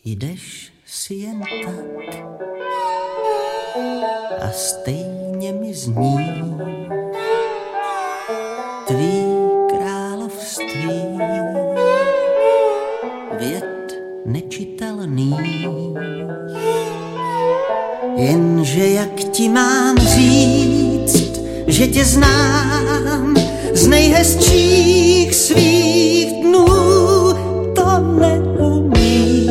Jdeš si jen tak a stejně mi zní tvý království vět nečitelných. Jenže jak ti mám říct, že tě znám z nejhezčích svých dnů.